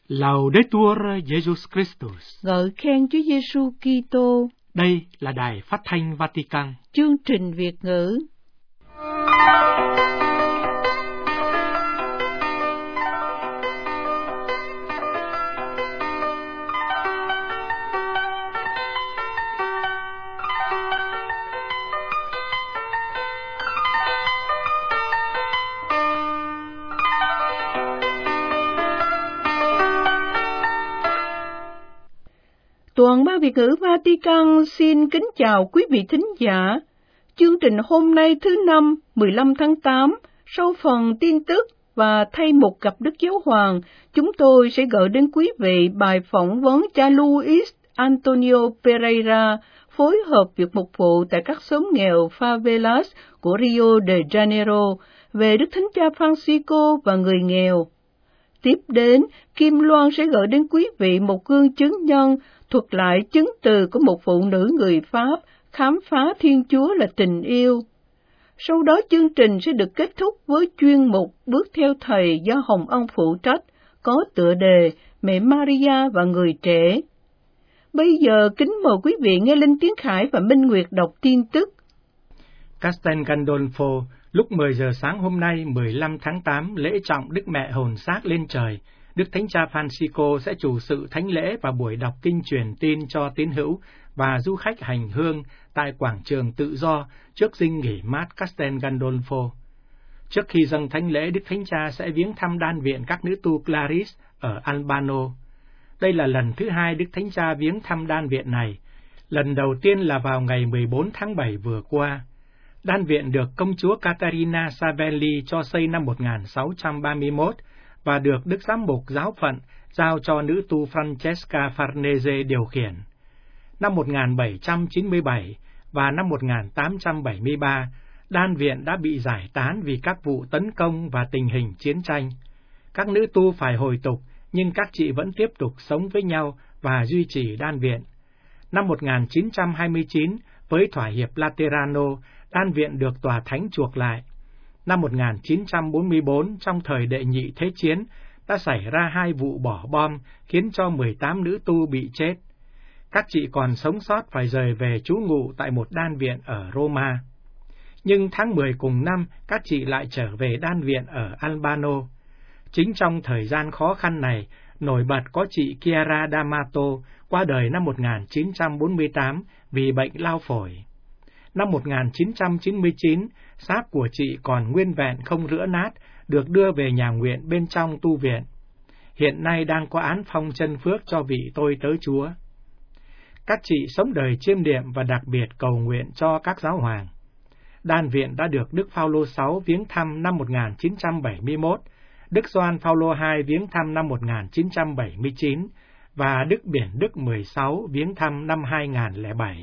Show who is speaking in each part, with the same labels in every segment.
Speaker 1: Laudetur Jesus Christus.
Speaker 2: Ngợi khen Chúa Giêsu Kitô.
Speaker 1: Đây là Đài Phát thanh Vatican.
Speaker 2: Chương trình Việt ngữ. Toàn ban Việt ngữ Vatican xin kính chào quý vị thính giả. Chương trình hôm nay thứ Năm, 15 tháng 8, sau phần tin tức và thay mục gặp Đức Giáo Hoàng, chúng tôi sẽ gửi đến quý vị bài phỏng vấn cha Luis Antonio Pereira, phối hợp việc mục vụ tại các xóm nghèo favelas của Rio de Janeiro, về Đức Thánh Cha Francisco và người nghèo. Tiếp đến, Kim Loan sẽ gửi đến quý vị một gương chứng nhân thuật lại chứng từ của một phụ nữ người Pháp khám phá Thiên Chúa là tình yêu. Sau đó chương trình sẽ được kết thúc với chuyên mục Bước theo Thầy do Hồng Ân phụ trách, có tựa đề Mẹ Maria và người trẻ. Bây giờ kính mời quý vị nghe Linh Tiến Khải và Minh Nguyệt đọc tin tức.
Speaker 1: Castel Gandolfo, lúc 10 giờ sáng hôm nay 15 tháng 8, lễ trọng Đức Mẹ Hồn Xác lên trời. Đức Thánh Cha Francisco sẽ chủ sự thánh lễ và buổi đọc kinh truyền tin cho tín hữu và du khách hành hương tại quảng trường tự do trước dinh nghỉ mát Castel Gandolfo. Trước khi dâng thánh lễ, Đức Thánh Cha sẽ viếng thăm đan viện các nữ tu Claris ở Albano. Đây là lần thứ hai Đức Thánh Cha viếng thăm đan viện này. Lần đầu tiên là vào ngày 14 tháng 7 vừa qua. Đan viện được công chúa Caterina Savelli cho xây năm 1631 và được Đức Giám mục giáo phận giao cho nữ tu Francesca Farnese điều khiển. Năm 1797 và năm 1873, đan viện đã bị giải tán vì các vụ tấn công và tình hình chiến tranh. Các nữ tu phải hồi tục, nhưng các chị vẫn tiếp tục sống với nhau và duy trì đan viện. Năm 1929, với thỏa hiệp Laterano, đan viện được tòa thánh chuộc lại. Năm 1944, trong thời Đệ Nhị Thế Chiến, đã xảy ra 2 vụ bỏ bom khiến cho 18 nữ tu bị chết. Các chị còn sống sót phải rời về trú ngụ tại một đan viện ở Roma. Nhưng tháng 10 cùng năm, các chị lại trở về đan viện ở Albano. Chính trong thời gian khó khăn này, nổi bật có chị Chiara D'Amato qua đời năm 1948 vì bệnh lao phổi. Năm 1999, xác của chị còn nguyên vẹn không rữa nát, được đưa về nhà nguyện bên trong tu viện. Hiện nay đang có án phong chân phước cho vị tôi tớ Chúa. Các chị sống đời chiêm niệm và đặc biệt cầu nguyện cho các giáo hoàng. Đan viện đã được Đức Phaolô VI viếng thăm năm 1971, Đức Gioan Phaolô II viếng thăm năm 1979 và Đức Biển Đức XVI viếng thăm năm 2007.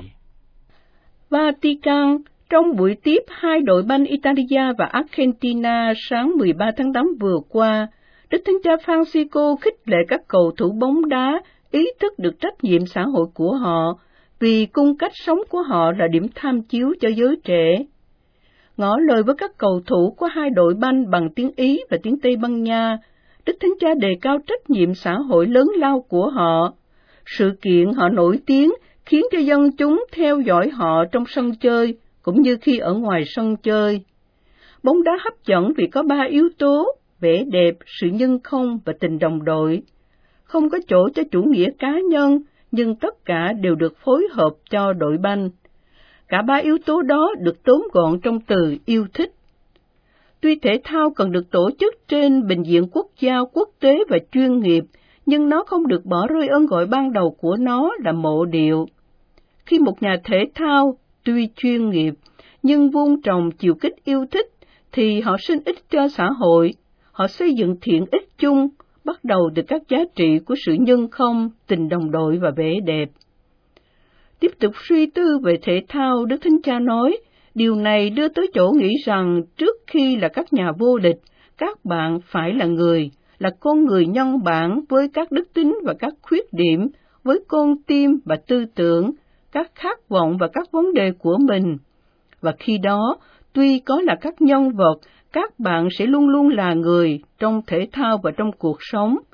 Speaker 2: Vatican, trong buổi tiếp hai đội banh Italia và Argentina sáng 13 tháng 8 vừa qua, Đức Thánh Cha Francisco khích lệ các cầu thủ bóng đá ý thức được trách nhiệm xã hội của họ, vì cung cách sống của họ là điểm tham chiếu cho giới trẻ. Ngỏ lời với các cầu thủ của hai đội banh bằng tiếng Ý và tiếng Tây Ban Nha, Đức Thánh Cha đề cao trách nhiệm xã hội lớn lao của họ. Sự kiện họ nổi tiếng khiến cho dân chúng theo dõi họ trong sân chơi, cũng như khi ở ngoài sân chơi. Bóng đá hấp dẫn vì có 3 yếu tố: vẻ đẹp, sự nhân không và tình đồng đội. Không có chỗ cho chủ nghĩa cá nhân, nhưng tất cả đều được phối hợp cho đội banh. Cả 3 yếu tố đó được tóm gọn trong từ yêu thích. Tuy thể thao cần được tổ chức trên bình diện quốc gia, quốc tế và chuyên nghiệp, nhưng nó không được bỏ rơi ơn gọi ban đầu của nó là mộ điệu. Khi một nhà thể thao, tuy chuyên nghiệp, nhưng vuông trồng chiều kích yêu thích, thì họ sinh ích cho xã hội, họ xây dựng thiện ích chung, bắt đầu từ các giá trị của sự nhân không, tình đồng đội và vẻ đẹp. Tiếp tục suy tư về thể thao, Đức Thánh Cha nói, điều này đưa tới chỗ nghĩ rằng trước khi là các nhà vô địch, các bạn phải là người, là con người nhân bản với các đức tính và các khuyết điểm, với con tim và tư tưởng, các khát vọng và các vấn đề của mình. Và khi đó, tuy có là các nhân vật, các bạn sẽ luôn luôn là người trong thể thao và trong cuộc sống,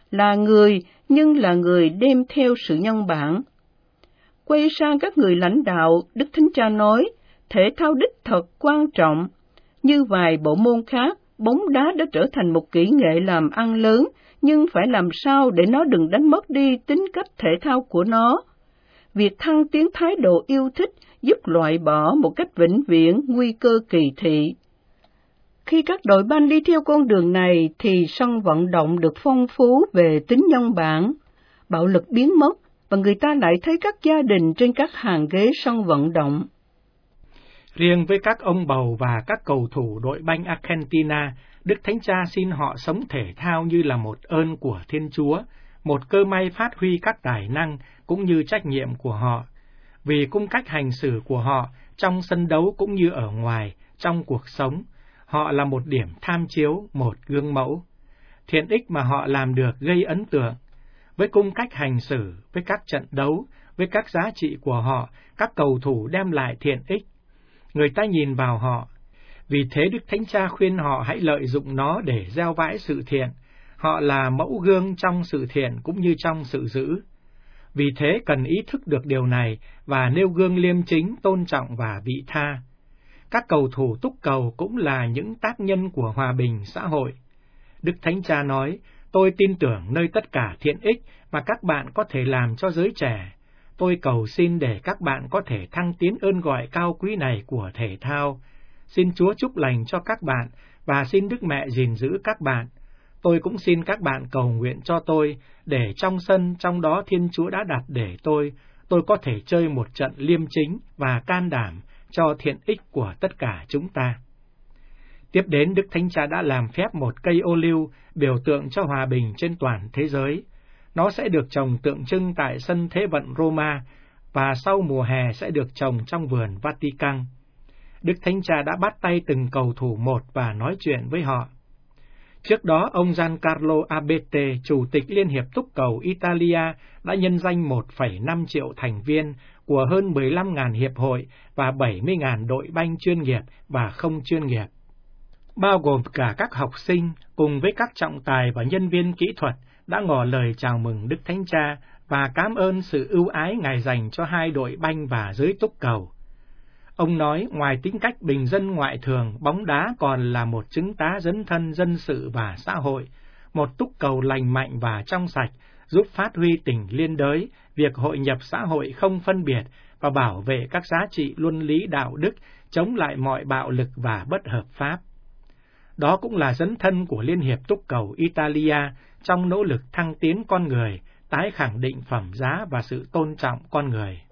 Speaker 2: là người nhưng là người đem theo sự nhân bản. Quay sang các người lãnh đạo, Đức Thánh Cha nói, thể thao đích thật quan trọng. Như vài bộ môn khác, bóng đá đã trở thành một kỹ nghệ làm ăn lớn, nhưng phải làm sao để nó đừng đánh mất đi tính cách thể thao của nó. Việc thăng tiến thái độ yêu thích giúp loại bỏ một cách vĩnh viễn nguy cơ kỳ thị. Khi các đội banh đi theo con đường này thì sân vận động được phong phú về tính nhân bản, bạo lực biến mất và người ta lại thấy các gia đình trên các hàng ghế sân vận động.
Speaker 1: Riêng với các ông bầu và các cầu thủ đội banh Argentina, Đức Thánh Cha xin họ sống thể thao như là một ơn của Thiên Chúa, một cơ may phát huy các tài năng cũng như trách nhiệm của họ, vì cung cách hành xử của họ trong sân đấu cũng như ở ngoài, trong cuộc sống, họ là một điểm tham chiếu, một gương mẫu. Thiện ích mà họ làm được gây ấn tượng. Với cung cách hành xử, với các trận đấu, với các giá trị của họ, các cầu thủ đem lại thiện ích. Người ta nhìn vào họ. Vì thế Đức Thánh Cha khuyên họ hãy lợi dụng nó để gieo vãi sự thiện. Họ là mẫu gương trong sự thiện cũng như trong sự dữ. Vì thế cần ý thức được điều này và nêu gương liêm chính, tôn trọng và vị tha. Các cầu thủ túc cầu cũng là những tác nhân của hòa bình xã hội. Đức Thánh Cha nói, tôi tin tưởng nơi tất cả thiện ích mà các bạn có thể làm cho giới trẻ. Tôi cầu xin để các bạn có thể thăng tiến ơn gọi cao quý này của thể thao. Xin Chúa chúc lành cho các bạn và xin Đức Mẹ gìn giữ các bạn. Tôi cũng xin các bạn cầu nguyện cho tôi để trong sân trong đó Thiên Chúa đã đặt để tôi có thể chơi một trận liêm chính và can đảm cho thiện ích của tất cả chúng ta. Tiếp đến, Đức Thánh Cha đã làm phép một cây ô liu biểu tượng cho hòa bình trên toàn thế giới. Nó sẽ được trồng tượng trưng tại sân Thế vận Roma và sau mùa hè sẽ được trồng trong vườn Vatican. Đức Thánh Cha đã bắt tay từng cầu thủ một và nói chuyện với họ. Trước đó, ông Giancarlo Abete, Chủ tịch Liên hiệp Túc cầu Italia, đã nhân danh 1,5 triệu thành viên của hơn 15.000 hiệp hội và 70.000 đội banh chuyên nghiệp và không chuyên nghiệp, bao gồm cả các học sinh cùng với các trọng tài và nhân viên kỹ thuật, đã ngỏ lời chào mừng Đức Thánh Cha và cảm ơn sự ưu ái Ngài dành cho hai đội banh và giới túc cầu. Ông nói, ngoài tính cách bình dân ngoại thường, bóng đá còn là một chứng tá dấn thân dân sự và xã hội, một túc cầu lành mạnh và trong sạch, giúp phát huy tình liên đới, việc hội nhập xã hội không phân biệt và bảo vệ các giá trị luân lý đạo đức, chống lại mọi bạo lực và bất hợp pháp. Đó cũng là dấn thân của Liên hiệp Túc cầu Italia trong nỗ lực thăng tiến con người, tái khẳng định phẩm giá và sự tôn trọng con người.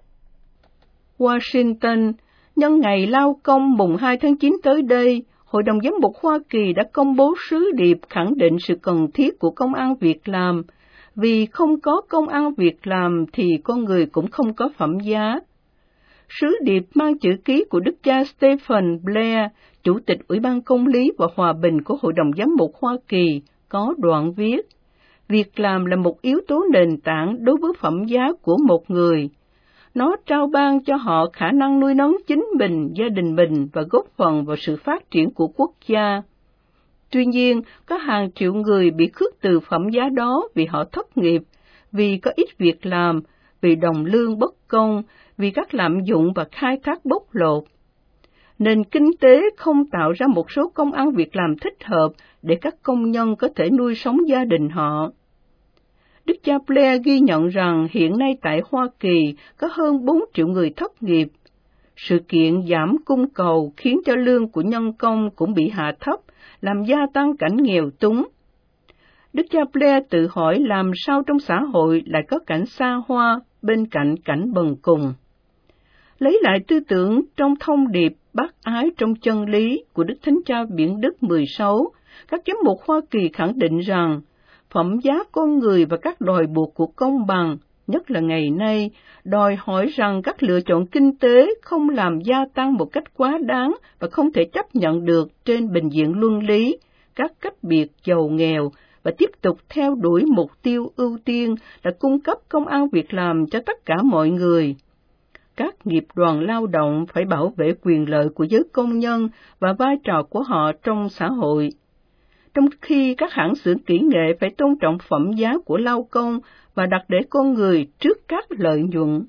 Speaker 2: Washington, nhân ngày lao công mùng 2 tháng 9 tới đây, Hội đồng Giám mục Hoa Kỳ đã công bố sứ điệp khẳng định sự cần thiết của công ăn việc làm, vì không có công ăn việc làm thì con người cũng không có phẩm giá. Sứ điệp mang chữ ký của Đức cha Stephen Blair, Chủ tịch Ủy ban Công lý và Hòa bình của Hội đồng Giám mục Hoa Kỳ, có đoạn viết, việc làm là một yếu tố nền tảng đối với phẩm giá của một người. Nó trao ban cho họ khả năng nuôi nấng chính mình, gia đình mình và góp phần vào sự phát triển của quốc gia. Tuy nhiên, có hàng triệu người bị khước từ phẩm giá đó vì họ thất nghiệp, vì có ít việc làm, vì đồng lương bất công, vì các lạm dụng và khai thác bóc lột. Nền kinh tế không tạo ra một số công ăn việc làm thích hợp để các công nhân có thể nuôi sống gia đình họ. Đức cha Blair ghi nhận rằng hiện nay tại Hoa Kỳ có hơn 4 triệu người thất nghiệp. Sự kiện giảm cung cầu khiến cho lương của nhân công cũng bị hạ thấp, làm gia tăng cảnh nghèo túng. Đức cha Blair tự hỏi làm sao trong xã hội lại có cảnh xa hoa bên cạnh cảnh bần cùng. Lấy lại tư tưởng trong thông điệp bác ái trong chân lý của Đức Thánh Cha Biển Đức 16, các giám mục Hoa Kỳ khẳng định rằng phẩm giá con người và các đòi buộc của công bằng, nhất là ngày nay, đòi hỏi rằng các lựa chọn kinh tế không làm gia tăng một cách quá đáng và không thể chấp nhận được trên bình diện luân lý, các cách biệt giàu nghèo, và tiếp tục theo đuổi mục tiêu ưu tiên là cung cấp công ăn việc làm cho tất cả mọi người. Các nghiệp đoàn lao động phải bảo vệ quyền lợi của giới công nhân và vai trò của họ trong xã hội. trong khi các hãng xưởng kỹ nghệ phải tôn trọng phẩm giá của lao công và đặt để con người trước các lợi nhuận.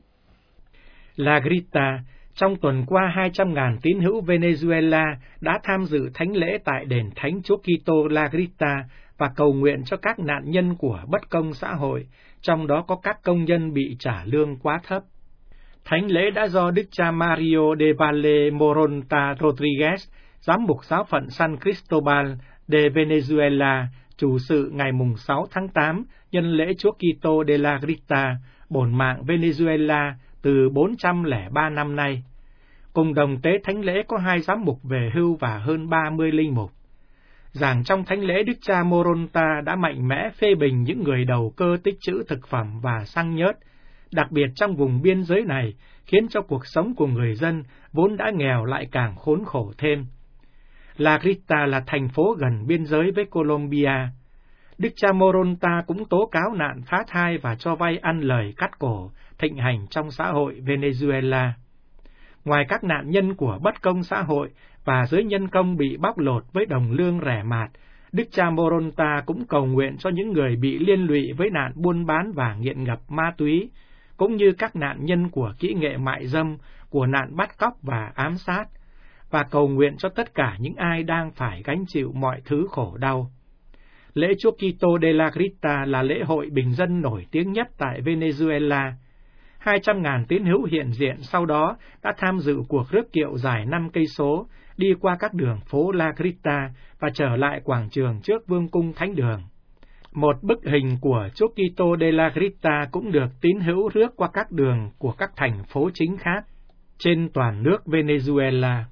Speaker 1: La Grita, trong tuần qua 200.000 tín hữu Venezuela đã tham dự thánh lễ tại đền Thánh Chúa Kitô La Grita và cầu nguyện cho các nạn nhân của bất công xã hội, trong đó có các công nhân bị trả lương quá thấp. Thánh lễ đã do Đức cha Mario de Valle Moronta Rodriguez, giám mục giáo phận San Cristobal de Venezuela, chủ sự ngày 6 tháng 8 nhân lễ Chúa Kitô de la Grita, bổn mạng Venezuela từ 403 năm nay. Cùng đồng tế thánh lễ có 2 giám mục về hưu và hơn 30 linh mục. Giảng trong thánh lễ, Đức cha Moronta đã mạnh mẽ phê bình những người đầu cơ tích trữ thực phẩm và xăng nhớt, đặc biệt trong vùng biên giới này, khiến cho cuộc sống của người dân vốn đã nghèo lại càng khốn khổ thêm. La Grita là thành phố gần biên giới với Colombia. Đức cha Moronta cũng tố cáo nạn phá thai và cho vay ăn lời cắt cổ thịnh hành trong xã hội Venezuela. Ngoài các nạn nhân của bất công xã hội và giới nhân công bị bóc lột với đồng lương rẻ mạt, Đức cha Moronta cũng cầu nguyện cho những người bị liên lụy với nạn buôn bán và nghiện ngập ma túy, cũng như các nạn nhân của kỹ nghệ mại dâm, của nạn bắt cóc và ám sát, và cầu nguyện cho tất cả những ai đang phải gánh chịu mọi thứ khổ đau. Lễ Chúa Kitô de la Grita là lễ hội bình dân nổi tiếng nhất tại Venezuela. 200.000 tín hữu hiện diện sau đó đã tham dự cuộc rước kiệu dài 5 cây số, đi qua các đường phố La Grita và trở lại quảng trường trước Vương cung Thánh đường. Một bức hình của Chúa Kitô de la Grita cũng được tín hữu rước qua các đường của các thành phố chính khác trên toàn nước Venezuela.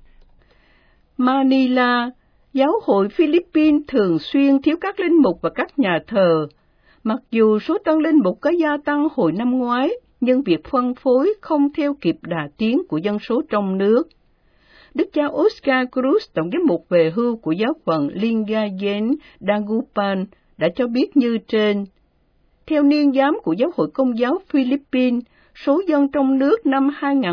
Speaker 2: Manila, giáo hội Philippines thường xuyên thiếu các linh mục và các nhà thờ. Mặc dù số tân linh mục có gia tăng hồi năm ngoái, nhưng việc phân phối không theo kịp đà tiến của dân số trong nước. Đức cha Oscar Cruz, tổng giám mục về hưu của giáo phận Lingayen Dagupan, đã cho biết như trên. Theo niên giám của Giáo hội Công giáo Philippines, số dân trong nước năm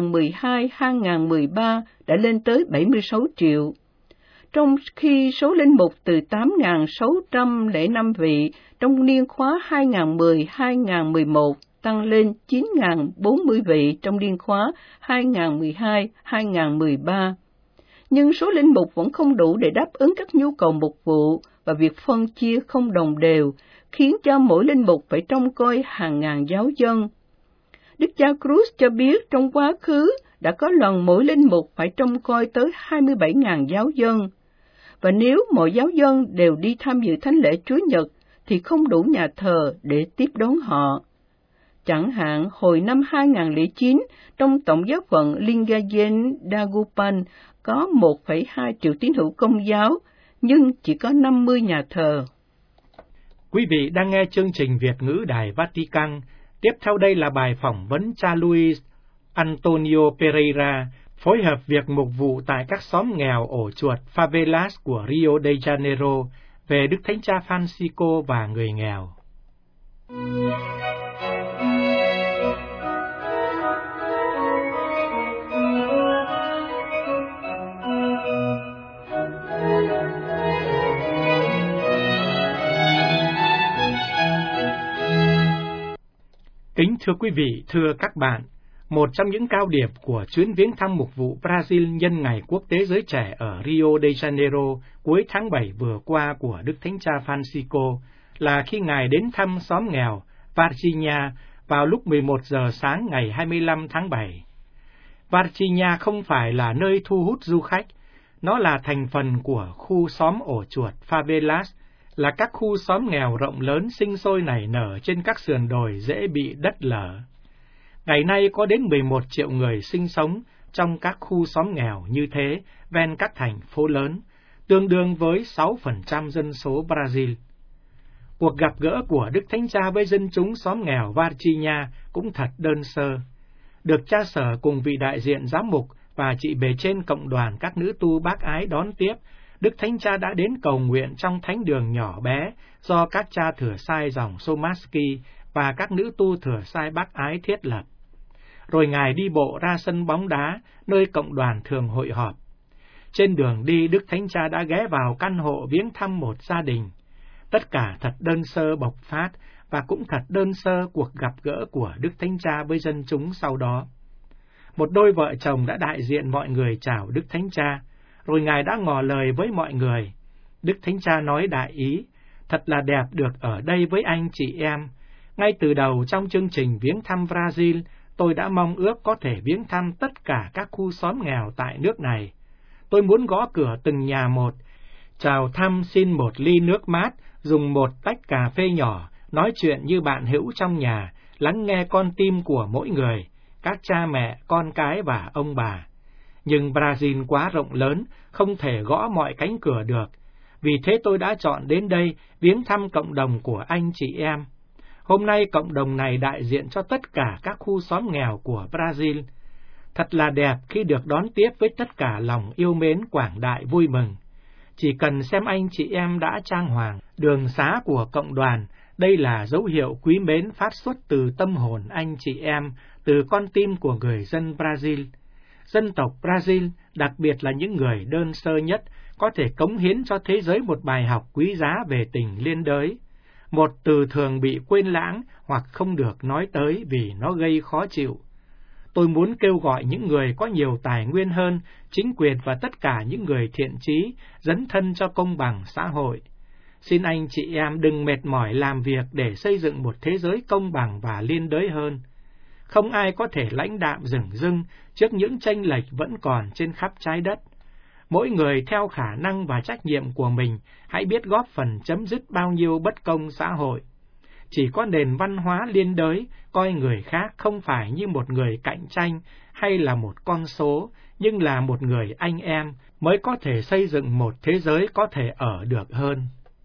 Speaker 2: 2012-2013 đã lên tới 76 triệu, trong khi số linh mục từ 8.605 vị trong niên khóa 2010-2011 tăng lên 9.040 vị trong niên khóa 2012-2013. Nhưng số linh mục vẫn không đủ để đáp ứng các nhu cầu mục vụ và việc phân chia không đồng đều, khiến cho mỗi linh mục phải trông coi hàng ngàn giáo dân. Đức cha Cruz cho biết trong quá khứ đã có lần mỗi linh mục phải trông coi tới 27.000 giáo dân, và nếu mọi giáo dân đều đi tham dự thánh lễ Chúa Nhật thì không đủ nhà thờ để tiếp đón họ. Chẳng hạn, hồi năm 2009, trong tổng giáo phận Lingayen Dagupan có 1,2 triệu tín hữu Công giáo, nhưng chỉ có 50 nhà thờ.
Speaker 1: Quý vị đang nghe chương trình Việt ngữ Đài Vatican. Tiếp theo đây là bài phỏng vấn cha Luis Antonio Pereira, phối hợp việc mục vụ tại các xóm nghèo ổ chuột favelas của Rio de Janeiro về Đức Thánh Cha Francisco và người nghèo. Kính thưa quý vị, thưa các bạn, một trong những cao điểm của chuyến viếng thăm mục vụ Brazil nhân Ngày Quốc tế Giới Trẻ ở Rio de Janeiro cuối tháng 7 vừa qua của Đức Thánh Cha Francisco là khi Ngài đến thăm xóm nghèo Varginha vào lúc 11 giờ sáng ngày 25 tháng 7. Varginha không phải là nơi thu hút du khách, nó là thành phần của khu xóm ổ chuột favelas, là các khu xóm nghèo rộng lớn sinh sôi nảy nở trên các sườn đồi dễ bị đất lở. Ngày nay có đến 11 triệu người sinh sống trong các khu xóm nghèo như thế ven các thành phố lớn, tương đương với 6% dân số Brazil. Cuộc gặp gỡ của Đức Thánh Cha với dân chúng xóm nghèo Varginha cũng thật đơn sơ. Được cha sở cùng vị đại diện giám mục và chị bề trên cộng đoàn các nữ tu bác ái đón tiếp, Đức Thánh Cha đã đến cầu nguyện trong thánh đường nhỏ bé do các cha thừa sai dòng Somaski và các nữ tu thừa sai bác ái thiết lập. Rồi Ngài đi bộ ra sân bóng đá, nơi cộng đoàn thường hội họp. Trên đường đi, Đức Thánh Cha đã ghé vào căn hộ viếng thăm một gia đình. Tất cả thật đơn sơ bộc phát, và cũng thật đơn sơ cuộc gặp gỡ của Đức Thánh Cha với dân chúng sau đó. Một đôi vợ chồng đã đại diện mọi người chào Đức Thánh Cha, rồi Ngài đã ngỏ lời với mọi người. Đức Thánh Cha nói đại ý, thật là đẹp được ở đây với anh chị em. Ngay từ đầu trong chương trình viếng thăm Brazil, tôi đã mong ước có thể viếng thăm tất cả các khu xóm nghèo tại nước này. Tôi muốn gõ cửa từng nhà một, chào thăm xin một ly nước mát, dùng một tách cà phê nhỏ, nói chuyện như bạn hữu trong nhà, lắng nghe con tim của mỗi người, các cha mẹ, con cái và ông bà. Nhưng Brazil quá rộng lớn, không thể gõ mọi cánh cửa được. Vì thế tôi đã chọn đến đây viếng thăm cộng đồng của anh chị em. Hôm nay cộng đồng này đại diện cho tất cả các khu xóm nghèo của Brazil. Thật là đẹp khi được đón tiếp với tất cả lòng yêu mến quảng đại vui mừng. Chỉ cần xem anh chị em đã trang hoàng đường xá của cộng đoàn, đây là dấu hiệu quý mến phát xuất từ tâm hồn anh chị em, từ con tim của người dân Brazil. Dân tộc Brazil, đặc biệt là những người đơn sơ nhất, có thể cống hiến cho thế giới một bài học quý giá về tình liên đới. Một từ thường bị quên lãng hoặc không được nói tới vì nó gây khó chịu. Tôi muốn kêu gọi những người có nhiều tài nguyên hơn, chính quyền và tất cả những người thiện chí, dấn thân cho công bằng xã hội. Xin anh chị em đừng mệt mỏi làm việc để xây dựng một thế giới công bằng và liên đới hơn. Không ai có thể lãnh đạm dửng dưng trước những chênh lệch vẫn còn trên khắp trái đất. Mỗi người theo khả năng và trách nhiệm của mình hãy biết góp phần chấm dứt bao nhiêu bất công xã hội. Chỉ có nền văn hóa liên đới coi người khác không phải như một người cạnh tranh hay là một con số, nhưng là một người anh em mới có thể xây dựng một thế giới có thể ở được hơn.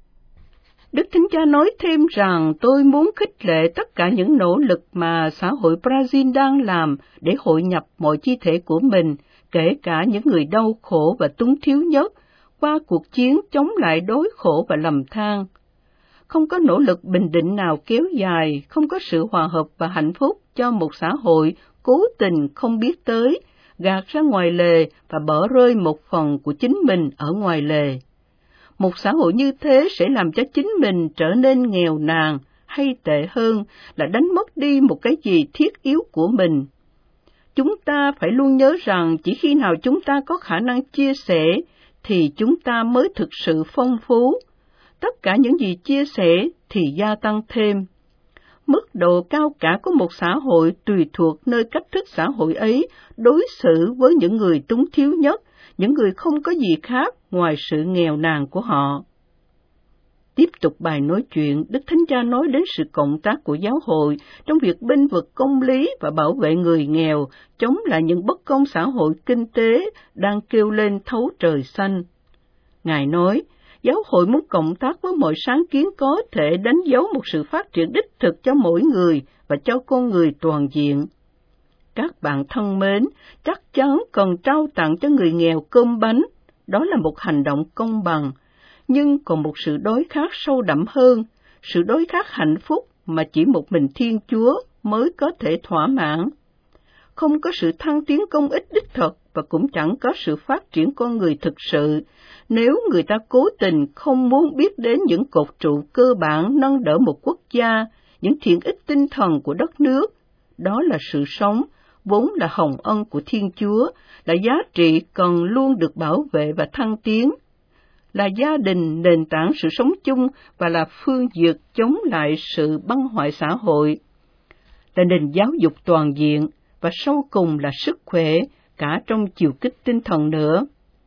Speaker 2: Đức Thánh Cha nói thêm rằng tôi muốn khích lệ tất cả những nỗ lực mà xã hội Brazil đang làm để hội nhập mọi chi thể của mình, kể cả những người đau khổ và túng thiếu nhất, qua cuộc chiến chống lại đói khổ và lầm than. Không có nỗ lực bình định nào kéo dài, không có sự hòa hợp và hạnh phúc cho một xã hội cố tình không biết tới, gạt ra ngoài lề và bỏ rơi một phần của chính mình ở ngoài lề. Một xã hội như thế sẽ làm cho chính mình trở nên nghèo nàn, hay tệ hơn là đánh mất đi một cái gì thiết yếu của mình. Chúng ta phải luôn nhớ rằng chỉ khi nào chúng ta có khả năng chia sẻ, thì chúng ta mới thực sự phong phú. Tất cả những gì chia sẻ thì gia tăng thêm. Mức độ cao cả của một xã hội tùy thuộc nơi cách thức xã hội ấy đối xử với những người túng thiếu nhất, những người không có gì khác ngoài sự nghèo nàn của họ. Tiếp tục bài nói chuyện, Đức Thánh Cha nói đến sự cộng tác của giáo hội trong việc bênh vực công lý và bảo vệ người nghèo, chống lại những bất công xã hội kinh tế đang kêu lên thấu trời xanh. Ngài nói, giáo hội muốn cộng tác với mọi sáng kiến có thể đánh dấu một sự phát triển đích thực cho mỗi người và cho con người toàn diện. Các bạn thân mến, chắc chắn cần trao tặng cho người nghèo cơm bánh, đó là một hành động công bằng. Nhưng còn một sự đối khát sâu đậm hơn, sự đối khát hạnh phúc mà chỉ một mình Thiên Chúa mới có thể thỏa mãn. Không có sự thăng tiến công ích đích thực và cũng chẳng có sự phát triển con người thực sự, nếu người ta cố tình không muốn biết đến những cột trụ cơ bản nâng đỡ một quốc gia, những thiện ích tinh thần của đất nước. Đó là sự sống, vốn là hồng ân của Thiên Chúa, là giá trị cần luôn được bảo vệ và thăng tiến. Là gia đình nền tảng sự sống chung và là phương dược chống lại sự băng hoại xã hội. Là nền giáo dục toàn diện và sau cùng là sức khỏe, cả trong chiều kích tinh thần nữa.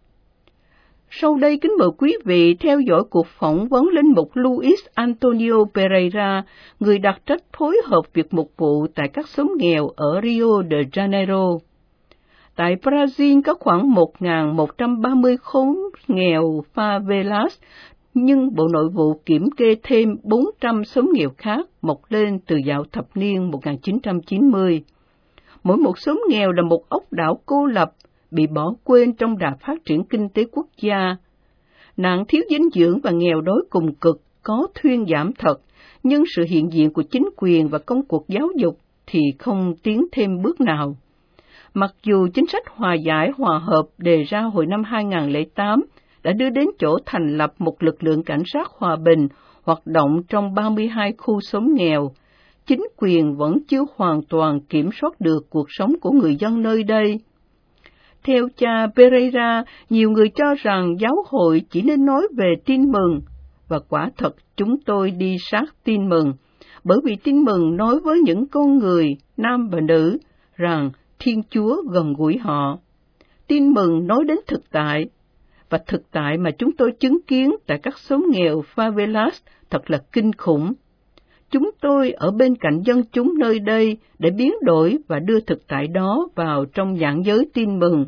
Speaker 2: Sau đây kính mời quý vị theo dõi cuộc phỏng vấn linh mục Luis Antonio Pereira, người đặc trách phối hợp việc mục vụ tại các xóm nghèo ở Rio de Janeiro. Tại Brazil có khoảng 1.130 khối nghèo favelas, nhưng Bộ Nội vụ kiểm kê thêm 400 xóm nghèo khác mọc lên từ dạo thập niên 1990. Mỗi một xóm nghèo là một ốc đảo cô lập, bị bỏ quên trong đà phát triển kinh tế quốc gia. Nạn thiếu dinh dưỡng và nghèo đói cùng cực có thuyên giảm thật, nhưng sự hiện diện của chính quyền và công cuộc giáo dục thì không tiến thêm bước nào. Mặc dù chính sách hòa giải hòa hợp đề ra hồi năm 2008 đã đưa đến chỗ thành lập một lực lượng cảnh sát hòa bình hoạt động trong 32 khu xóm nghèo, chính quyền vẫn chưa hoàn toàn kiểm soát được cuộc sống của người dân nơi đây. Theo cha Pereira, nhiều người cho rằng giáo hội chỉ nên nói về tin mừng, và quả thật chúng tôi đi sát tin mừng, bởi vì tin mừng nói với những con người, nam và nữ, rằng Thiên Chúa gần gũi họ. Tin mừng nói đến thực tại, và thực tại mà chúng tôi chứng kiến tại các xóm nghèo favelas thật là kinh khủng. Chúng tôi ở bên cạnh dân chúng nơi đây để biến đổi và đưa thực tại đó vào trong giảng giới tin mừng.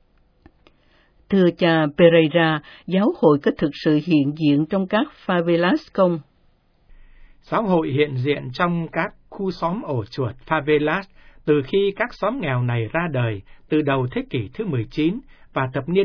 Speaker 2: Thưa cha Pereira, giáo hội có thực sự hiện diện trong các favelas không?
Speaker 1: Giáo hội hiện diện trong các khu xóm ổ chuột favelas từ khi các xóm nghèo này ra đời từ đầu thế kỷ thứ 19 và thập niên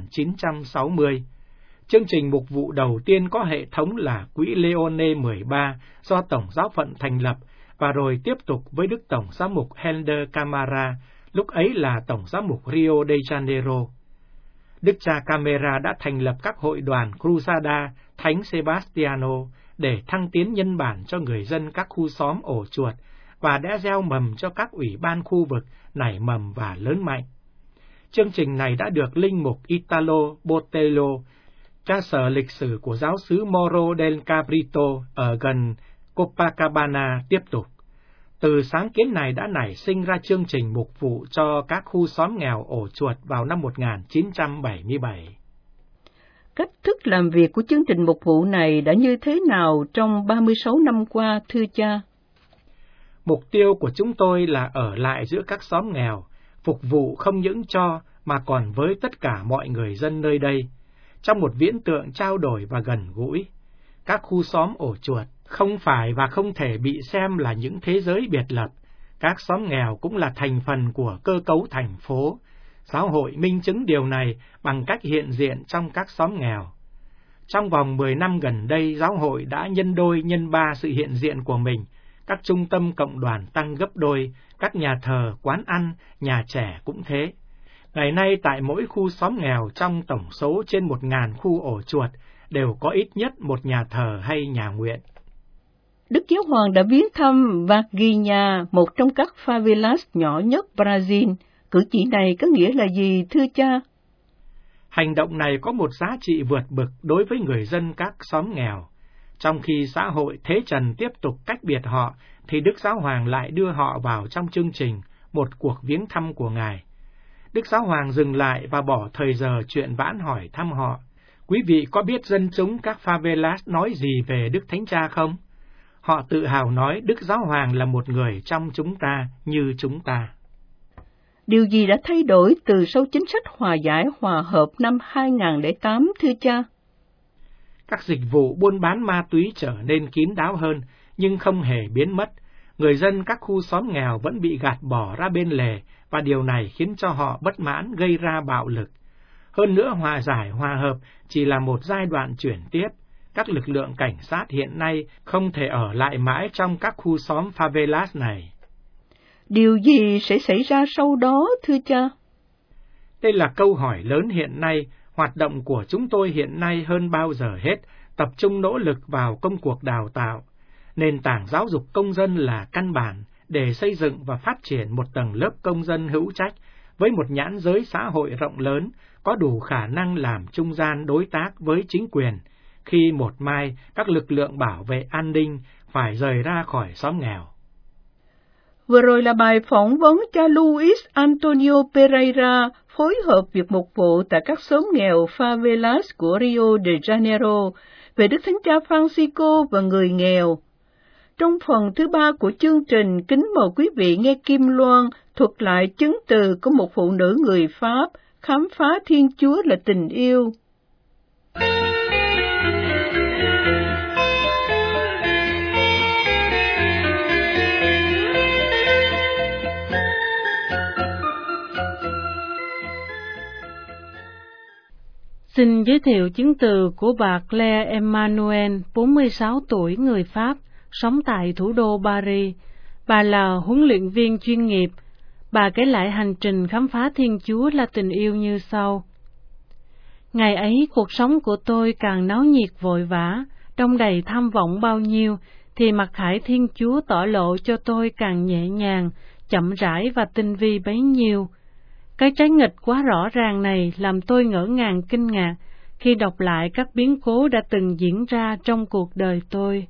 Speaker 1: 1960. Chương trình mục vụ đầu tiên có hệ thống là Quỹ Leone 13 do Tổng giáo phận thành lập, và rồi tiếp tục với Đức Tổng giám mục Helder Camara, lúc ấy là Tổng giám mục Rio de Janeiro. Đức cha Camara đã thành lập các hội đoàn Cruzada Thánh Sebastiano để thăng tiến nhân bản cho người dân các khu xóm ổ chuột và đã gieo mầm cho các ủy ban khu vực nảy mầm và lớn mạnh. Chương trình này đã được linh mục Italo Botello, cha sở lịch sử của giáo xứ Morro del Cabrito ở gần Copacabana tiếp tục. Từ sáng kiến này đã nảy sinh ra chương trình mục vụ cho các khu xóm nghèo ổ chuột vào năm 1977.
Speaker 2: Cách thức làm việc của chương trình mục vụ này đã như thế nào trong 36 năm qua, thưa cha?
Speaker 1: Mục tiêu của chúng tôi là ở lại giữa các xóm nghèo, phục vụ không những cho mà còn với tất cả mọi người dân nơi đây, trong một viễn tượng trao đổi và gần gũi. Các khu xóm ổ chuột không phải và không thể bị xem là những thế giới biệt lập. Các xóm nghèo cũng là thành phần của cơ cấu thành phố. Giáo hội minh chứng điều này bằng cách hiện diện trong các xóm nghèo. Trong vòng 10 năm gần đây, giáo hội đã nhân đôi nhân ba sự hiện diện của mình. Các trung tâm cộng đoàn tăng gấp đôi, các nhà thờ, quán ăn, nhà trẻ cũng thế. Ngày nay tại mỗi khu xóm nghèo trong tổng số trên 1.000 khu ổ chuột đều có ít nhất một nhà thờ hay nhà nguyện.
Speaker 2: Đức Giáo Hoàng đã viếng thăm Varginha, một trong các favelas nhỏ nhất Brazil. Cử chỉ này có nghĩa là gì, thưa cha?
Speaker 1: Hành động này có một giá trị vượt bậc đối với người dân các xóm nghèo. Trong khi xã hội thế trần tiếp tục cách biệt họ, thì Đức Giáo Hoàng lại đưa họ vào trong chương trình, một cuộc viếng thăm của Ngài. Đức Giáo Hoàng dừng lại và bỏ thời giờ chuyện vãn hỏi thăm họ. Quý vị có biết dân chúng các favelas nói gì về Đức Thánh Cha không? Họ tự hào nói Đức Giáo Hoàng là một người trong chúng ta như chúng ta.
Speaker 2: Điều gì đã thay đổi từ sau chính sách hòa giải hòa hợp năm 2008, thưa cha?
Speaker 1: Các dịch vụ buôn bán ma túy trở nên kín đáo hơn, nhưng không hề biến mất. Người dân các khu xóm nghèo vẫn bị gạt bỏ ra bên lề, và điều này khiến cho họ bất mãn, gây ra bạo lực. Hơn nữa, hòa giải hòa hợp chỉ là một giai đoạn chuyển tiếp. Các lực lượng cảnh sát hiện nay không thể ở lại mãi trong các khu xóm favelas này.
Speaker 2: Điều gì sẽ xảy ra sau đó, thưa cha?
Speaker 1: Đây là câu hỏi lớn hiện nay. Hoạt động của chúng tôi hiện nay hơn bao giờ hết tập trung nỗ lực vào công cuộc đào tạo. Nền tảng giáo dục công dân là căn bản để xây dựng và phát triển một tầng lớp công dân hữu trách với một nhãn giới xã hội rộng lớn, có đủ khả năng làm trung gian đối tác với chính quyền, khi một mai các lực lượng bảo vệ an ninh phải rời ra khỏi xóm nghèo.
Speaker 2: Vừa rồi là bài phỏng vấn cha Luis Antonio Pereira, phối hợp việc mục vụ tại các xóm nghèo favelas của Rio de Janeiro về Đức Thánh Cha Francisco và người nghèo. Trong phần thứ 3 của chương trình, kính mời quý vị nghe Kim Loan thuật lại chứng từ của một phụ nữ người Pháp khám phá Thiên Chúa là tình yêu.
Speaker 3: Xin giới thiệu chứng từ của bà Claire Emmanuel, 46 tuổi, người Pháp, sống tại thủ đô Paris. Bà là huấn luyện viên chuyên nghiệp. Bà kể lại hành trình khám phá Thiên Chúa là tình yêu như sau. Ngày ấy cuộc sống của tôi càng náo nhiệt vội vã, đông đầy tham vọng bao nhiêu, thì mặt khải Thiên Chúa tỏ lộ cho tôi càng nhẹ nhàng, chậm rãi và tinh vi bấy nhiêu. Cái trái nghịch quá rõ ràng này làm tôi ngỡ ngàng kinh ngạc khi đọc lại các biến cố đã từng diễn ra trong cuộc đời tôi.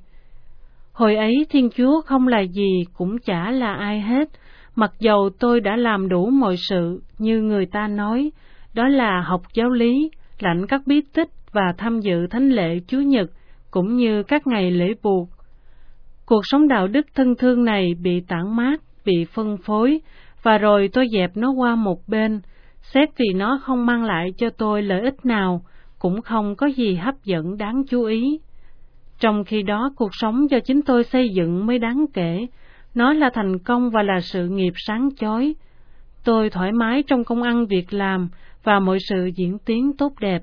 Speaker 3: Hồi ấy Thiên Chúa không là gì cũng chả là ai hết, mặc dầu tôi đã làm đủ mọi sự như người ta nói, đó là học giáo lý, lãnh các bí tích và tham dự thánh lễ Chúa Nhật, cũng như các ngày lễ buộc. Cuộc sống đạo đức thân thương này bị tản mát, bị phân phối, và rồi tôi dẹp nó qua một bên, xét vì nó không mang lại cho tôi lợi ích nào, cũng không có gì hấp dẫn đáng chú ý. Trong khi đó, cuộc sống do chính tôi xây dựng mới đáng kể, nó là thành công và là sự nghiệp sáng chói. Tôi thoải mái trong công ăn việc làm và mọi sự diễn tiến tốt đẹp.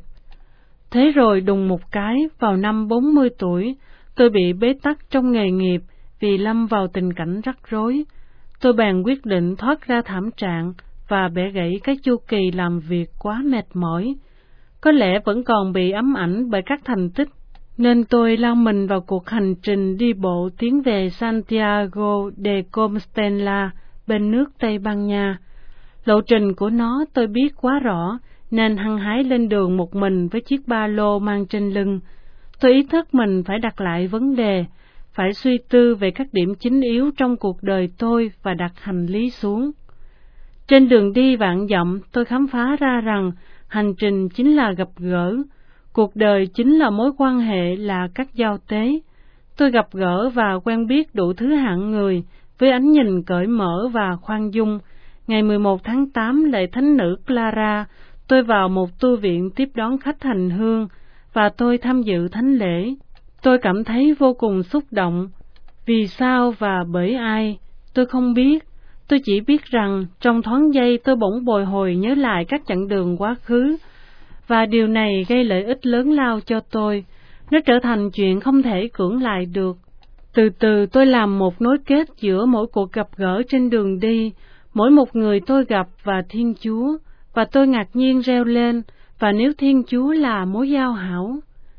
Speaker 3: Thế rồi đùng một cái, vào năm 40 tuổi, tôi bị bế tắc trong nghề nghiệp vì lâm vào tình cảnh rắc rối. Tôi bèn quyết định thoát ra thảm trạng và bẻ gãy cái chu kỳ làm việc quá mệt mỏi. Có lẽ vẫn còn bị ám ảnh bởi các thành tích, nên tôi lao mình vào cuộc hành trình đi bộ tiến về Santiago de Compostela bên nước Tây Ban Nha. Lộ trình của nó tôi biết quá rõ, nên hăng hái lên đường một mình với chiếc ba lô mang trên lưng. Tôi ý thức mình phải đặt lại vấn đề, phải suy tư về các điểm chính yếu trong cuộc đời tôi và đặt hành lý xuống. Trên đường đi vạn dặm, tôi khám phá ra rằng hành trình chính là gặp gỡ, cuộc đời chính là mối quan hệ, là các giao tế. Tôi gặp gỡ và quen biết đủ thứ hạng người với ánh nhìn cởi mở và khoan dung. Ngày 11 tháng 8, lễ thánh nữ Clara, tôi vào một tu viện tiếp đón khách hành hương và tôi tham dự thánh lễ. Tôi cảm thấy vô cùng xúc động. Vì sao và bởi ai, tôi không biết. Tôi chỉ biết rằng trong thoáng giây tôi bỗng bồi hồi nhớ lại các chặng đường quá khứ, và điều này gây lợi ích lớn lao cho tôi. Nó trở thành chuyện không thể cưỡng lại được. Từ từ tôi làm một nối kết giữa mỗi cuộc gặp gỡ trên đường đi, mỗi một người tôi gặp và Thiên Chúa, và tôi ngạc nhiên reo lên, và nếu Thiên Chúa là mối giao hảo.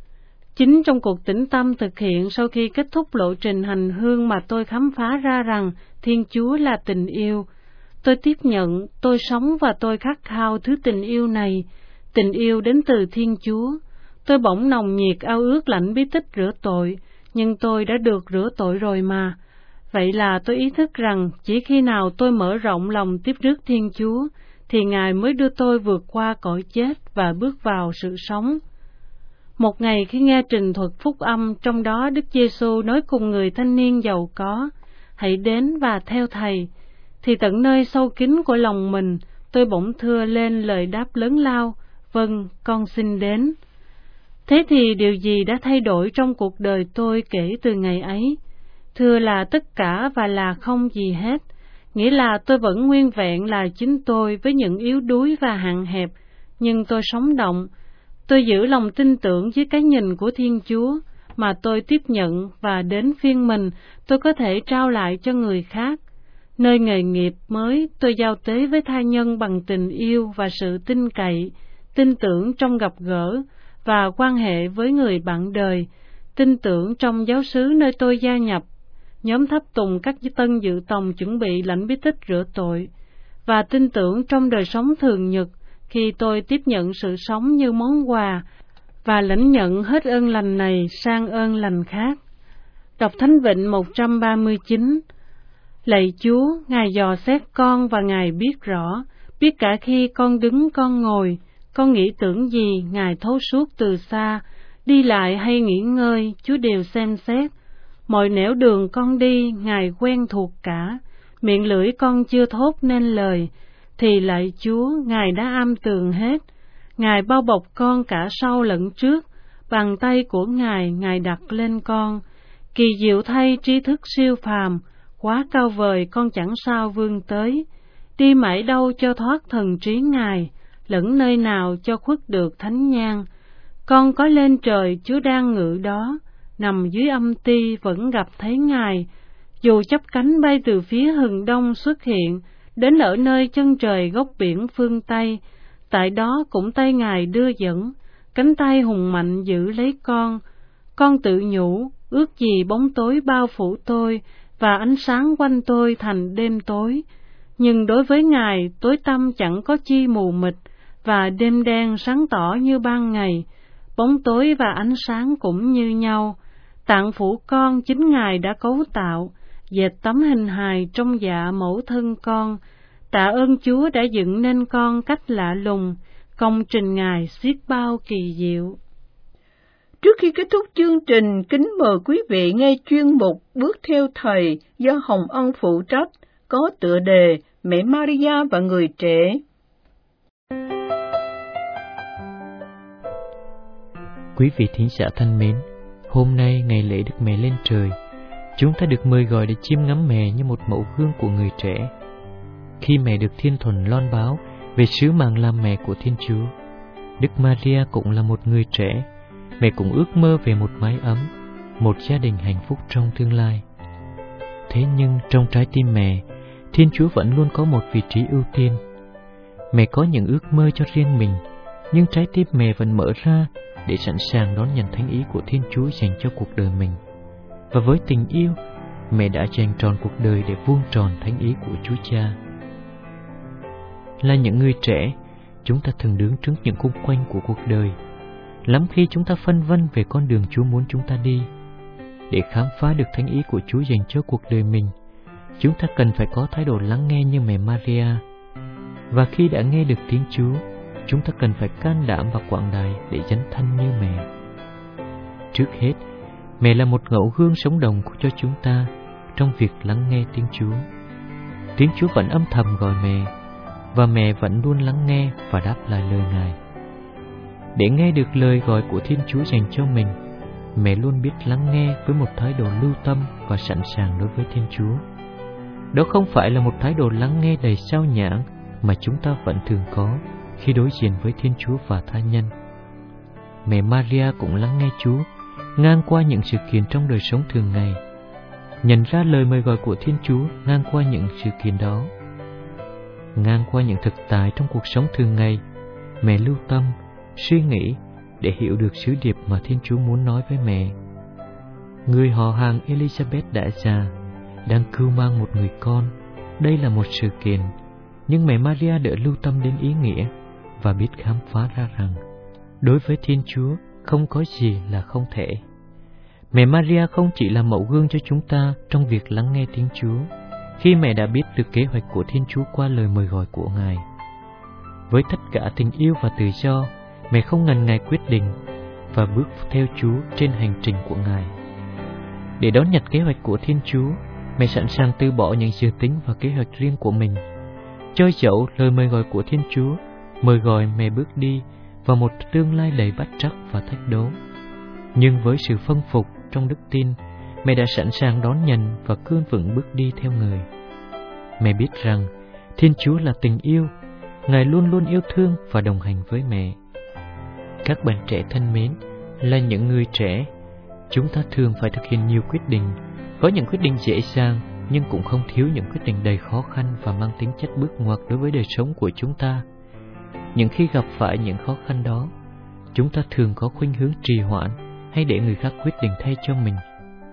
Speaker 3: Chính trong cuộc tĩnh tâm thực hiện sau khi kết thúc lộ trình hành hương mà tôi khám phá ra rằng Thiên Chúa là tình yêu. Tôi tiếp nhận, tôi sống và tôi khát khao thứ tình yêu này, tình yêu đến từ Thiên Chúa. Tôi bỗng nồng nhiệt ao ước lãnh bí tích rửa tội, nhưng tôi đã được rửa tội rồi mà. Vậy là tôi ý thức rằng chỉ khi nào tôi mở rộng lòng tiếp rước Thiên Chúa, thì Ngài mới đưa tôi vượt qua cõi chết và bước vào sự sống. Một ngày khi nghe trình thuật phúc âm, trong đó Đức Giêsu nói cùng người thanh niên giàu có, hãy đến và theo Thầy, thì tận nơi sâu kín của lòng mình, tôi bỗng thưa lên lời đáp lớn lao, vâng, con xin đến. Thế thì điều gì đã thay đổi trong cuộc đời tôi kể từ ngày ấy? Thưa là tất cả và là không gì hết, nghĩa là tôi vẫn nguyên vẹn là chính tôi với những yếu đuối và hạn hẹp, nhưng tôi sống động. Tôi giữ lòng tin tưởng dưới cái nhìn của Thiên Chúa mà tôi tiếp nhận, và đến phiên mình tôi có thể trao lại cho người khác. Nơi nghề nghiệp mới, tôi giao tế với tha nhân bằng tình yêu và sự tin cậy, tin tưởng trong gặp gỡ và quan hệ với người bạn đời, tin tưởng trong giáo xứ nơi tôi gia nhập, nhóm tháp tùng các tân dự tòng chuẩn bị lãnh bí tích rửa tội, và tin tưởng trong đời sống thường nhật khi tôi tiếp nhận sự sống như món quà và lãnh nhận hết ơn lành này sang ơn lành khác. Đọc Thánh Vịnh 139. Lạy Chúa, Ngài dò xét con và Ngài biết rõ, biết cả khi con đứng con ngồi, con nghĩ tưởng gì Ngài thấu suốt từ xa, đi lại hay nghỉ ngơi Chúa đều xem xét. Mọi nẻo đường con đi Ngài quen thuộc cả, miệng lưỡi con chưa thốt nên lời, thì lạy Chúa, Ngài đã am tường hết. Ngài bao bọc con cả sau lẫn trước, bàn tay của Ngài đặt lên con. Kỳ diệu thay trí thức siêu phàm, quá cao vời con chẳng sao vươn tới. Đi mãi đâu cho thoát thần trí Ngài, lẫn nơi nào cho khuất được thánh nhang. Con có lên trời Chúa đang ngự đó, nằm dưới âm ti vẫn gặp thấy Ngài. Dù chắp cánh bay từ phía hừng đông xuất hiện, đến ở nơi chân trời góc biển phương Tây. Tại đó cũng tay Ngài đưa dẫn, cánh tay hùng mạnh giữ lấy con tự nhủ, ước gì bóng tối bao phủ tôi và ánh sáng quanh tôi thành đêm tối. Nhưng đối với Ngài, tối tăm chẳng có chi mù mịt, và đêm đen sáng tỏ như ban ngày, bóng tối và ánh sáng cũng như nhau. Tạng phủ con chính Ngài đã cấu tạo, dệt tấm hình hài trong dạ mẫu thân con. Tạ ơn Chúa đã dựng nên con cách lạ lùng, công trình Ngài xiết bao kỳ diệu.
Speaker 2: Trước khi kết thúc chương trình, kính mời quý vị nghe chuyên mục Bước theo Thầy do Hồng Ân phụ trách, có tựa đề Mẹ Maria và người trẻ.
Speaker 4: Quý vị thính giả thân mến, hôm nay ngày lễ Đức Mẹ lên trời, chúng ta được mời gọi để chiêm ngắm mẹ như một mẫu gương của người trẻ. Khi mẹ được Thiên Thuần loan báo về sứ mạng làm mẹ của Thiên Chúa, Đức Maria cũng là một người trẻ. Mẹ cũng ước mơ về một mái ấm, một gia đình hạnh phúc trong tương lai. Thế nhưng trong trái tim mẹ, Thiên Chúa vẫn luôn có một vị trí ưu tiên. Mẹ có những ước mơ cho riêng mình, nhưng trái tim mẹ vẫn mở ra để sẵn sàng đón nhận thánh ý của Thiên Chúa dành cho cuộc đời mình. Và với tình yêu, mẹ đã dành trọn cuộc đời để vuông tròn thánh ý của Chúa Cha. Là những người trẻ, chúng ta thường đứng trước những khung quanh của cuộc đời. Lắm khi chúng ta phân vân về con đường Chúa muốn chúng ta đi. Để khám phá được thánh ý của Chúa dành cho cuộc đời mình, chúng ta cần phải có thái độ lắng nghe như mẹ Maria. Và khi đã nghe được tiếng Chúa, chúng ta cần phải can đảm và quảng đại để dấn thân như mẹ. Trước hết, mẹ là một ngẫu gương sống động cho chúng ta trong việc lắng nghe tiếng Chúa. Tiếng Chúa vẫn âm thầm gọi mẹ, và mẹ vẫn luôn lắng nghe và đáp lại lời Ngài. Để nghe được lời gọi của Thiên Chúa dành cho mình, mẹ luôn biết lắng nghe với một thái độ lưu tâm và sẵn sàng đối với Thiên Chúa. Đó không phải là một thái độ lắng nghe đầy sao nhãng mà chúng ta vẫn thường có khi đối diện với Thiên Chúa và tha nhân. Mẹ Maria cũng lắng nghe Chúa ngang qua những sự kiện trong đời sống thường ngày, nhận ra lời mời gọi của Thiên Chúa ngang qua những sự kiện đó. Ngang qua những thực tại trong cuộc sống thường ngày, mẹ lưu tâm, suy nghĩ để hiểu được sứ điệp mà Thiên Chúa muốn nói với mẹ. Người họ hàng Elizabeth đã già, đang cưu mang một người con. Đây là một sự kiện, nhưng mẹ Maria đã lưu tâm đến ý nghĩa và biết khám phá ra rằng đối với Thiên Chúa không có gì là không thể. Mẹ Maria không chỉ là mẫu gương cho chúng ta trong việc lắng nghe tiếng Chúa, khi mẹ đã biết được kế hoạch của Thiên Chúa qua lời mời gọi của Ngài. Với tất cả tình yêu và tự do, mẹ không ngần ngại quyết định và bước theo Chúa trên hành trình của Ngài. Để đón nhận kế hoạch của Thiên Chúa, mẹ sẵn sàng từ bỏ những dự tính và kế hoạch riêng của mình. Cho dẫu lời mời gọi của Thiên Chúa mời gọi mẹ bước đi vào một tương lai đầy bắt trắc và thách đố, nhưng với sự phân phục trong đức tin, mẹ đã sẵn sàng đón nhận và cương vững bước đi theo Người. Mẹ biết rằng Thiên Chúa là tình yêu, Ngài luôn luôn yêu thương và đồng hành với mẹ. Các bạn trẻ thân mến, là những người trẻ, chúng ta thường phải thực hiện nhiều quyết định. Có những quyết định dễ dàng, nhưng cũng không thiếu những quyết định đầy khó khăn và mang tính chất bước ngoặt đối với đời sống của chúng ta. Những khi gặp phải những khó khăn đó, chúng ta thường có khuynh hướng trì hoãn hay để người khác quyết định thay cho mình.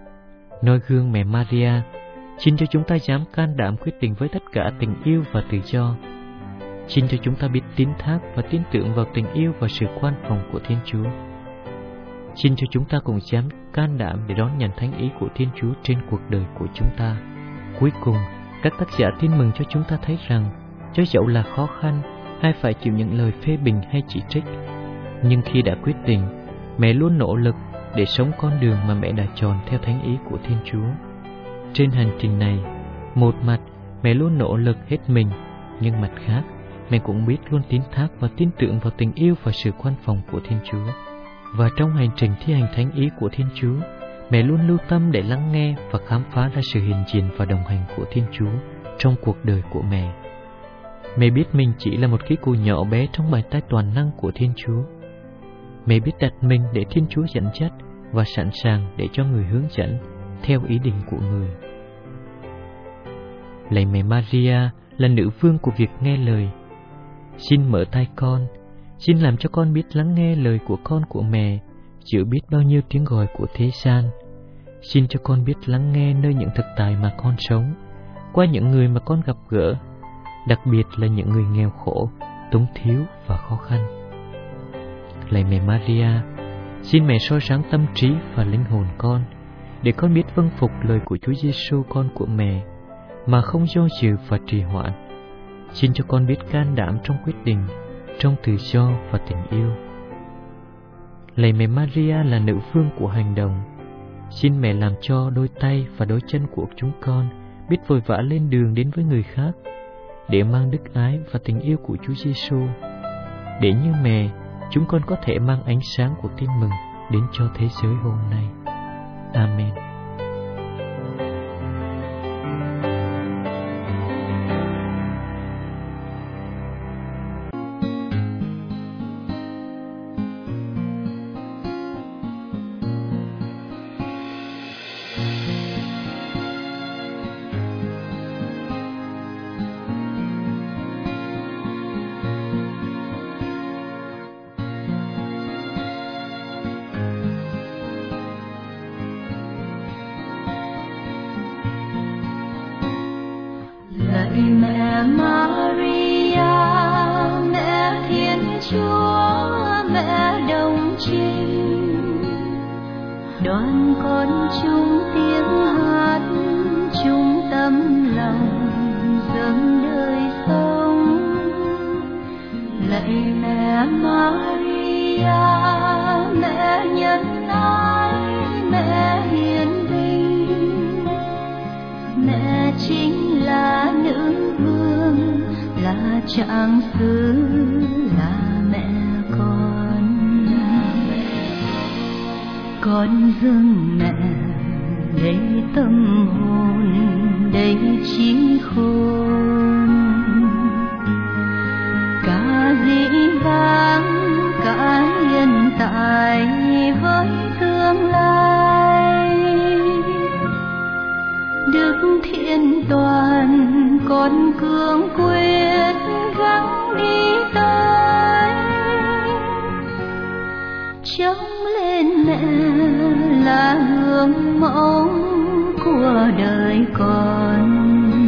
Speaker 4: Noi gương mẹ Maria, xin cho chúng ta dám can đảm quyết định với tất cả tình yêu và tự do. Xin cho chúng ta biết tín thác và tin tưởng vào tình yêu và sự quan phòng của Thiên Chúa. Xin cho chúng ta cùng dám can đảm để đón nhận thánh ý của Thiên Chúa trên cuộc đời của chúng ta. Cuối cùng, các tác giả tin mừng cho chúng ta thấy rằng, cho dẫu là khó khăn hay phải chịu những lời phê bình hay chỉ trích, nhưng khi đã quyết định, mẹ luôn nỗ lực để sống con đường mà mẹ đã chọn theo thánh ý của Thiên Chúa. Trên hành trình này, một mặt mẹ luôn nỗ lực hết mình, nhưng mặt khác mẹ cũng biết luôn tín thác và tin tưởng vào tình yêu và sự quan phòng của Thiên Chúa. Và trong hành trình thi hành thánh ý của Thiên Chúa, mẹ luôn lưu tâm để lắng nghe và khám phá ra sự hiện diện và đồng hành của Thiên Chúa trong cuộc đời của mẹ. Mẹ biết mình chỉ là một khí cụ nhỏ bé trong bàn tay toàn năng của Thiên Chúa. Mẹ biết đặt mình để Thiên Chúa dẫn dắt và sẵn sàng để cho Người hướng dẫn theo ý định của Người. Lạy mẹ Maria là nữ vương của việc nghe lời. Xin mở tai con, xin làm cho con biết lắng nghe lời của con của mẹ, chịu biết bao nhiêu tiếng gọi của thế gian. Xin cho con biết lắng nghe nơi những thực tại mà con sống, qua những người mà con gặp gỡ, đặc biệt là những người nghèo khổ, túng thiếu và khó khăn. Lạy mẹ Maria, xin mẹ soi sáng tâm trí và linh hồn con, để con biết vâng phục lời của Chúa Giêsu con của mẹ, mà không do dự và trì hoãn. Xin cho con biết can đảm trong quyết định, trong tự do và tình yêu. Lạy mẹ Maria là nữ vương của hành động, xin mẹ làm cho đôi tay và đôi chân của chúng con biết vội vã lên đường đến với người khác, để mang đức ái và tình yêu của Chúa Giêsu, để như mẹ, chúng con có thể mang ánh sáng của tin mừng đến cho thế giới hôm nay. Amen.
Speaker 5: Lạy mẹ Maria, mẹ Thiên Chúa, mẹ đồng trinh, đoàn con chung tiếng hát, chung tâm lòng dâng đời sống. Lạy mẹ Maria, mẹ nhân ái, mẹ hiền vinh, mẹ chính là nữ vương, là trạng xứ, là mẹ con dâng mẹ đầy tâm hồn, đầy trí khôn, cả dĩ vãng, cả hiện tại với tương lai. Đức Thiên Toàn con cương quyết gắng đi tới, trông lên mẹ là gương mẫu của đời con.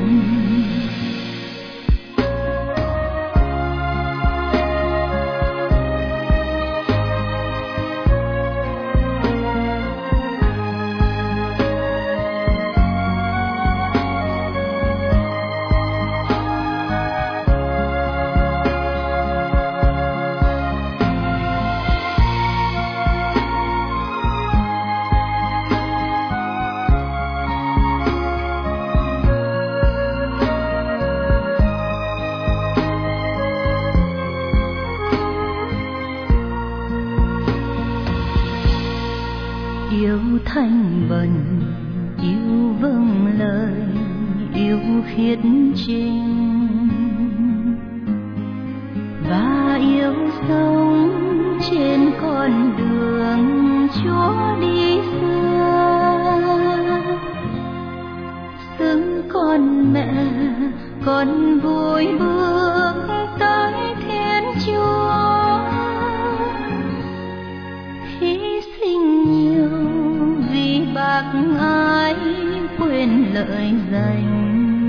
Speaker 5: Yêu thanh bần, yêu vâng lời, yêu khiết trinh, và yêu sống trên con đường Chúa đi xưa. Xứng con mẹ, con vui bước tới Thiên Chúa, hy sinh nhiều vì bác ái quên lợi danh.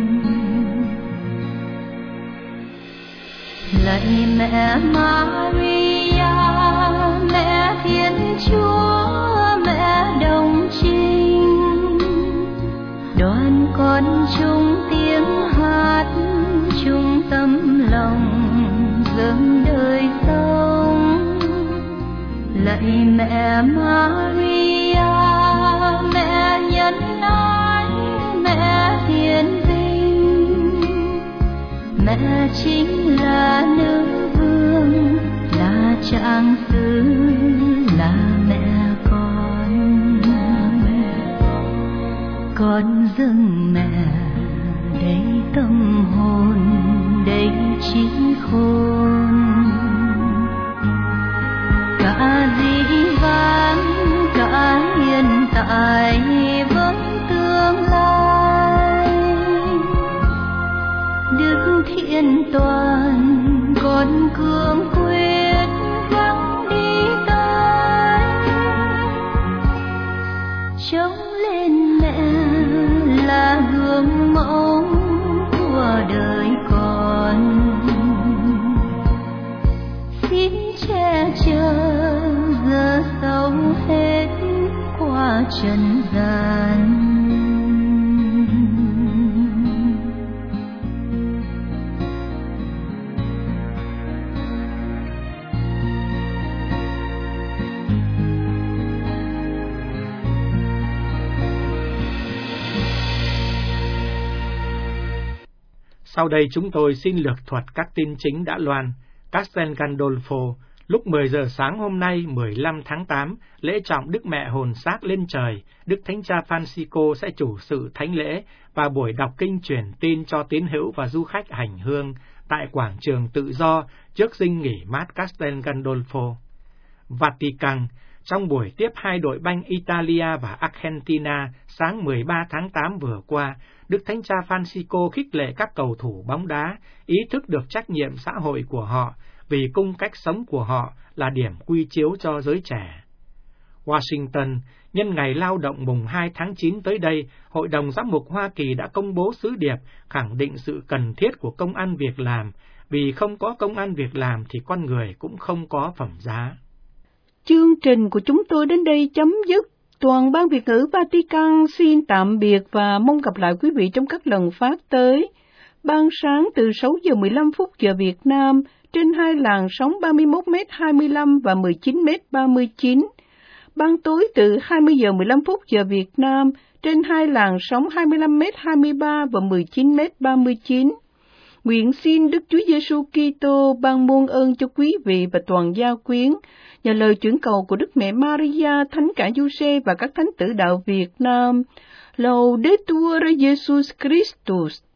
Speaker 5: Lạy mẹ Maria, mẹ Thiên Chúa, mẹ đồng trinh, đoàn con chung tiếng hát, chung tâm lòng dâng đời sống. Lạy mẹ Maria, mẹ nhân ái, mẹ hiền vinh, mẹ chính là nữ vương, là trạng xứ, là mẹ con dâng mẹ đầy tâm hồn, đầy trí khôn, cả dĩ vãng, cả hiện tại với tương lai. Đức thiện toàn, con cương quyết gắng đi tới. Trông lên mẹ là gương mẫu của đời con, xin che chở giờ sau hết qua trần gian.
Speaker 1: Sau đây chúng tôi xin lược thuật các tin chính đã loan. Castel Gandolfo, lúc 10 giờ sáng hôm nay 15 tháng 8, lễ trọng Đức Mẹ Hồn Xác lên trời, Đức Thánh Cha Francisco sẽ chủ sự thánh lễ và buổi đọc kinh truyền tin cho tín hữu và du khách hành hương tại quảng trường Tự Do trước dinh nghỉ mát Castel Gandolfo. Vatican, trong buổi tiếp hai đội banh Italia và Argentina sáng 13 tháng 8 vừa qua, Đức Thánh Cha Francisco khích lệ các cầu thủ bóng đá ý thức được trách nhiệm xã hội của họ vì cung cách sống của họ là điểm quy chiếu cho giới trẻ. Washington, nhân ngày lao động mùng 2 tháng 9 tới đây, Hội đồng Giám mục Hoa Kỳ đã công bố sứ điệp khẳng định sự cần thiết của công ăn việc làm, vì không có công ăn việc làm thì con người cũng không có phẩm giá.
Speaker 2: Chương trình của chúng tôi đến đây chấm dứt. Toàn ban Việt ngữ Vatican xin tạm biệt và mong gặp lại quý vị trong các lần phát tới. Ban sáng từ 6 giờ 15 phút giờ Việt Nam trên hai làn sóng 31m25 và 19m39. Ban tối từ 20 giờ 15 phút giờ Việt Nam trên hai làn sóng 25m23 và 19m39. Nguyện xin Đức Chúa Giêsu Kitô ban muôn ơn cho quý vị và toàn gia quyến, nhờ lời chuyển cầu của Đức Mẹ Maria, Thánh cả Giuse và các thánh tử đạo Việt Nam. Laudetur Jesus Christus.